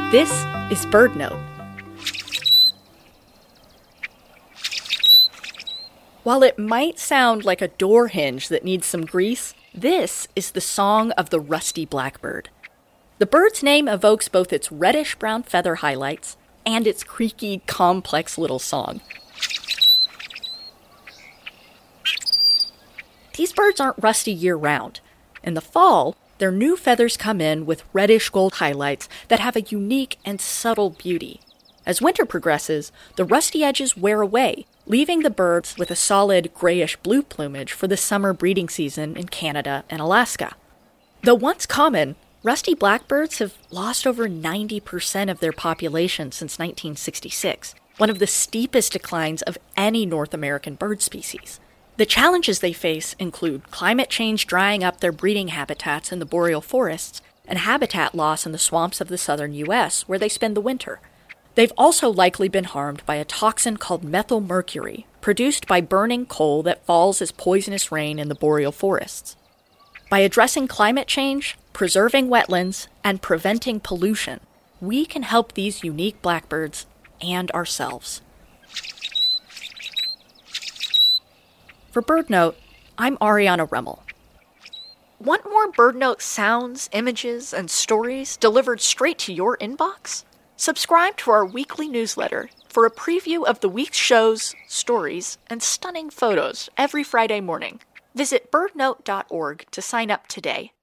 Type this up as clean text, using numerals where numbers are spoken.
This is BirdNote. While it might sound like a door hinge that needs some grease, this is the song of the rusty blackbird. The bird's name evokes both its reddish-brown feather highlights and its creaky, complex little song. These birds aren't rusty year-round. In the fall, their new feathers come in with reddish-gold highlights that have a unique and subtle beauty. As winter progresses, the rusty edges wear away, leaving the birds with a solid grayish-blue plumage for the summer breeding season in Canada and Alaska. Though once common, rusty blackbirds have lost over 90% of their population since 1966, one of the steepest declines of any North American bird species. The challenges they face include climate change drying up their breeding habitats in the boreal forests and habitat loss in the swamps of the southern U.S., where they spend the winter. They've also likely been harmed by a toxin called methylmercury, produced by burning coal that falls as poisonous rain in the boreal forests. By addressing climate change, preserving wetlands, and preventing pollution, we can help these unique blackbirds and ourselves. For BirdNote, I'm Ariana Remmel. Want more BirdNote sounds, images, and stories delivered straight to your inbox? Subscribe to our weekly newsletter for a preview of the week's shows, stories, and stunning photos every Friday morning. Visit birdnote.org to sign up today.